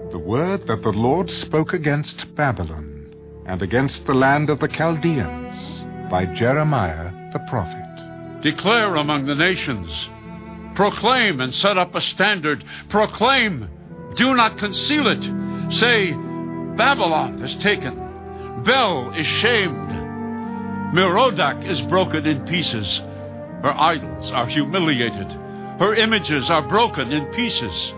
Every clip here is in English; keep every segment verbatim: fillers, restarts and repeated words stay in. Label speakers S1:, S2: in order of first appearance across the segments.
S1: The word that the Lord spoke against Babylon and against the land of the Chaldeans by Jeremiah the prophet.
S2: Declare among the nations, proclaim and set up a standard. Proclaim, do not conceal it. Say, Babylon is taken, Bel is shamed, Merodach is broken in pieces. Her idols are humiliated, her images are broken in pieces.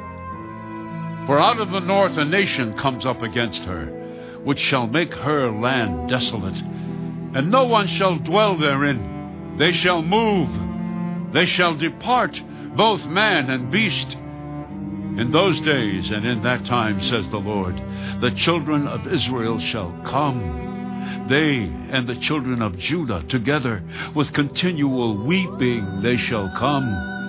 S2: For out of the north a nation comes up against her, which shall make her land desolate, and no one shall dwell therein. They shall move, they shall depart, both man and beast. In those days and in that time, says the Lord, the children of Israel shall come, they and the children of Judah together, with continual weeping they shall come,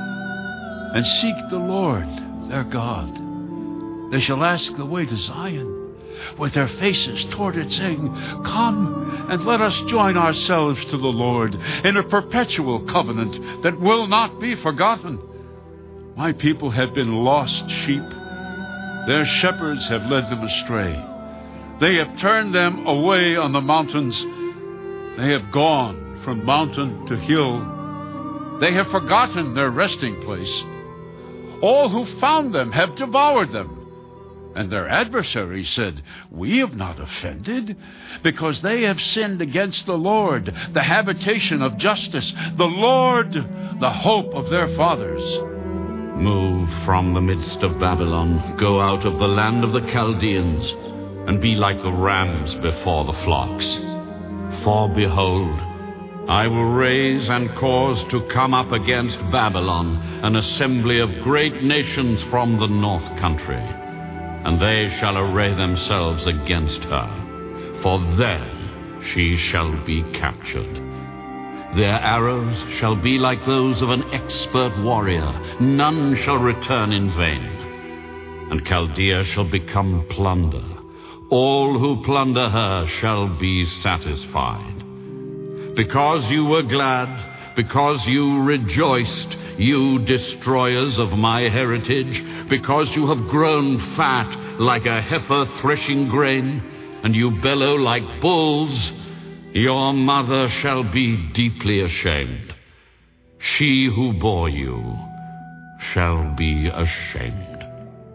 S2: and seek the Lord their God. They shall ask the way to Zion, with their faces toward it, saying, come and let us join ourselves to the Lord in a perpetual covenant that will not be forgotten. My people have been lost sheep. Their shepherds have led them astray. They have turned them away on the mountains. They have gone from mountain to hill. They have forgotten their resting place. All who found them have devoured them. And their adversaries said, we have not offended, because they have sinned against the Lord, the habitation of justice, the Lord, the hope of their fathers.
S3: Move from the midst of Babylon, go out of the land of the Chaldeans, and be like the rams before the flocks. For behold, I will raise and cause to come up against Babylon an assembly of great nations from the north country, and they shall array themselves against her, for then she shall be captured. Their arrows shall be like those of an expert warrior. None shall return in vain. And Chaldea shall become plunder. All who plunder her shall be satisfied. Because you were glad, because you rejoiced, you destroyers of my heritage, because you have grown fat like a heifer threshing grain, and you bellow like bulls, your mother shall be deeply ashamed. She who bore you shall be ashamed.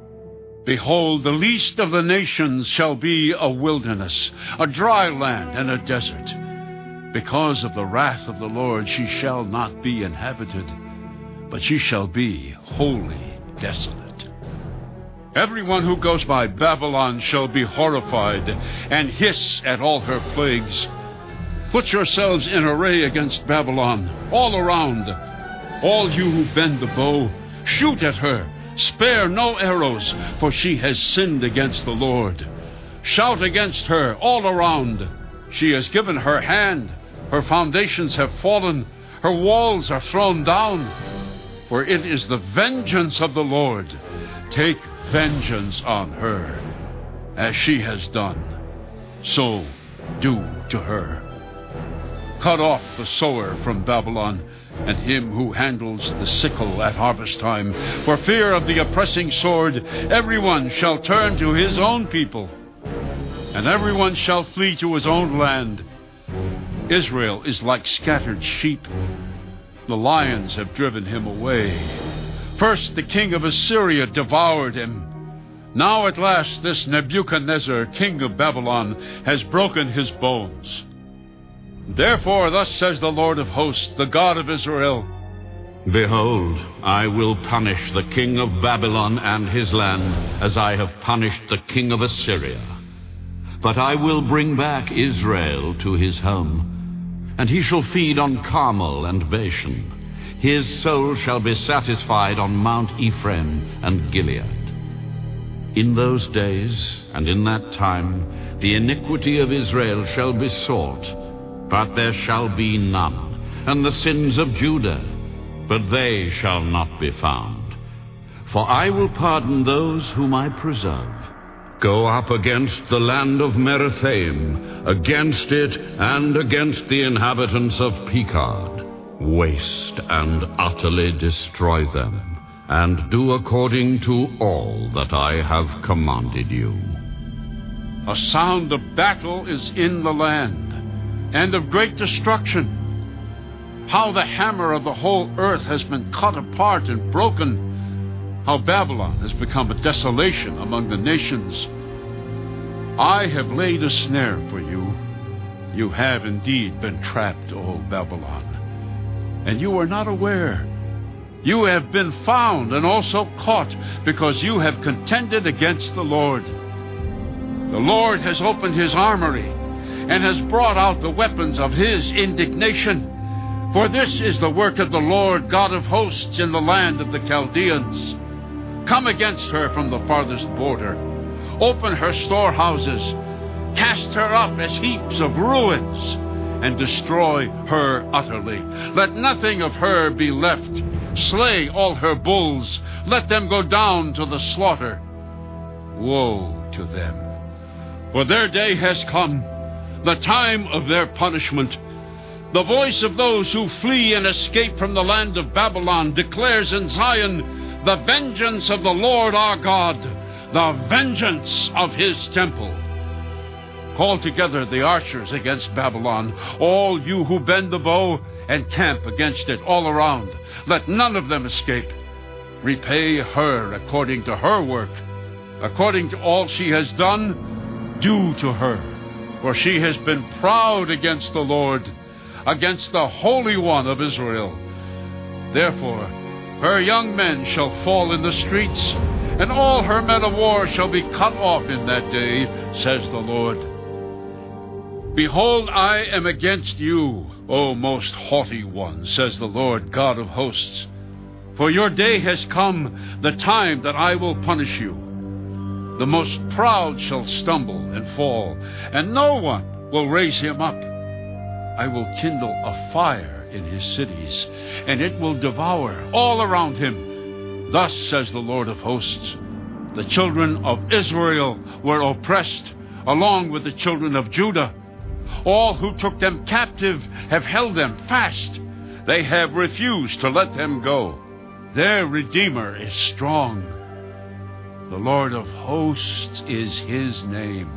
S2: Behold, the least of the nations shall be a wilderness, a dry land and a desert. Because of the wrath of the Lord she shall not be inhabited, but she shall be wholly desolate. Everyone who goes by Babylon shall be horrified and hiss at all her plagues. Put yourselves in array against Babylon, all around. All you who bend the bow, shoot at her. Spare no arrows, for she has sinned against the Lord. Shout against her all around. She has given her hand. Her foundations have fallen. Her walls are thrown down. For it is the vengeance of the Lord. Take vengeance on her. As she has done, so do to her. Cut off the sower from Babylon, and him who handles the sickle at harvest time. For fear of the oppressing sword, everyone shall turn to his own people, and everyone shall flee to his own land. Israel is like scattered sheep. The lions have driven him away. First the king of Assyria devoured him. Now at last this Nebuchadnezzar, king of Babylon, has broken his bones. Therefore, thus says the Lord of hosts, the God of Israel,
S3: behold, I will punish the king of Babylon and his land as I have punished the king of Assyria. But I will bring back Israel to his home, and he shall feed on Carmel and Bashan. His soul shall be satisfied on Mount Ephraim and Gilead. In those days and in that time the iniquity of Israel shall be sought, but there shall be none, and the sins of Judah, but they shall not be found. For I will pardon those whom I preserve. Go up against the land of Merathaim, against it and against the inhabitants of Pekard. Waste and utterly destroy them, and do according to all that I have commanded you.
S2: A sound of battle is in the land, and of great destruction. How the hammer of the whole earth has been cut apart and broken. How Babylon has become a desolation among the nations. I have laid a snare for you. You have indeed been trapped, O Babylon, and you are not aware. You have been found and also caught, because you have contended against the Lord. The Lord has opened his armory and has brought out the weapons of his indignation. For this is the work of the Lord God of hosts in the land of the Chaldeans. Come against her from the farthest border. Open her storehouses. Cast her up as heaps of ruins, and destroy her utterly. Let nothing of her be left. Slay all her bulls. Let them go down to the slaughter. Woe to them, for their day has come, the time of their punishment. The voice of those who flee and escape from the land of Babylon declares in Zion, the vengeance of the Lord our God, the vengeance of his temple. Call together the archers against Babylon, all you who bend the bow, and camp against it all around. Let none of them escape. Repay her according to her work, according to all she has done, do to her. For she has been proud against the Lord, against the Holy One of Israel. Therefore, her young men shall fall in the streets, and all her men of war shall be cut off in that day, says the Lord. Behold, I am against you, O most haughty one, says the Lord God of hosts. For your day has come, the time that I will punish you. The most proud shall stumble and fall, and no one will raise him up. I will kindle a fire in his cities, and it will devour all around him. Thus says the Lord of hosts, the children of Israel were oppressed, along with the children of Judah. All who took them captive have held them fast. They have refused to let them go. Their Redeemer is strong. The Lord of hosts is his name.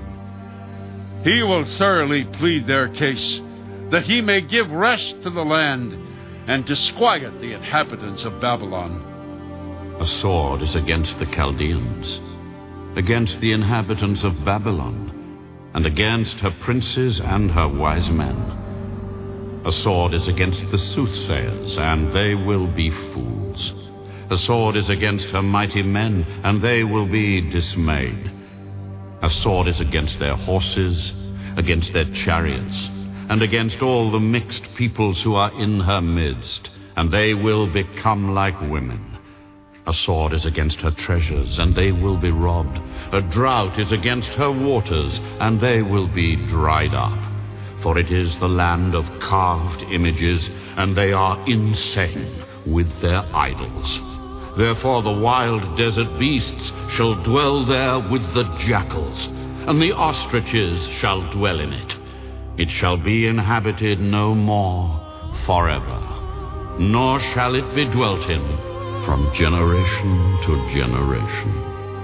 S2: He will thoroughly plead their case, that he may give rest to the land and disquiet the inhabitants of Babylon.
S3: A sword is against the Chaldeans, against the inhabitants of Babylon, and against her princes and her wise men. A sword is against the soothsayers, and they will be fools. A sword is against her mighty men, and they will be dismayed. A sword is against their horses, against their chariots, and against all the mixed peoples who are in her midst, and they will become like women. A sword is against her treasures, and they will be robbed. A drought is against her waters, and they will be dried up. For it is the land of carved images, and they are insane with their idols. Therefore the wild desert beasts shall dwell there with the jackals, and the ostriches shall dwell in it. It shall be inhabited no more forever, nor shall it be dwelt in from generation to generation.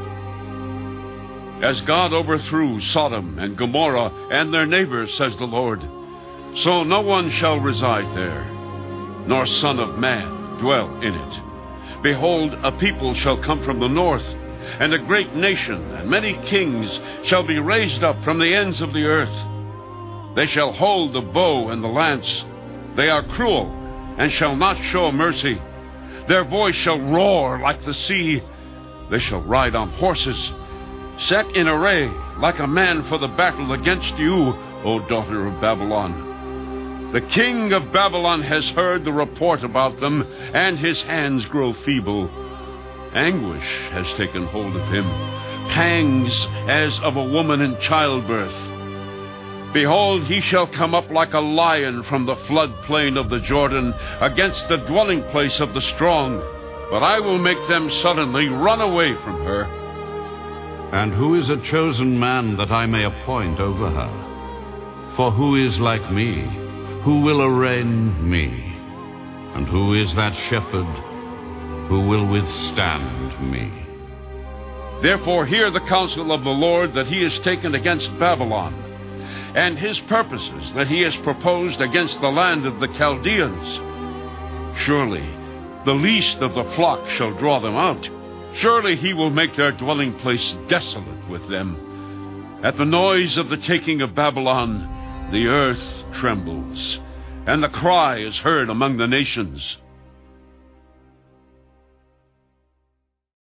S2: As God overthrew Sodom and Gomorrah and their neighbors, says the Lord, so no one shall reside there, nor son of man dwell in it. Behold, a people shall come from the north, and a great nation, and many kings shall be raised up from the ends of the earth. They shall hold the bow and the lance. They are cruel, and shall not show mercy. Their voice shall roar like the sea. They shall ride on horses, set in array like a man for the battle against you, O daughter of Babylon. The king of Babylon has heard the report about them, and his hands grow feeble. Anguish has taken hold of him, pangs as of a woman in childbirth. Behold, he shall come up like a lion from the floodplain of the Jordan, against the dwelling place of the strong. But I will make them suddenly run away from her.
S3: And who is a chosen man that I may appoint over her? For who is like me? Who will arraign me? And who is that shepherd? who will withstand me.
S2: Therefore hear the counsel of the Lord that he has taken against Babylon, and his purposes that he has proposed against the land of the Chaldeans. Surely the least of the flock shall draw them out. Surely he will make their dwelling place desolate with them. At the noise of the taking of Babylon, the earth trembles, and the cry is heard among the nations.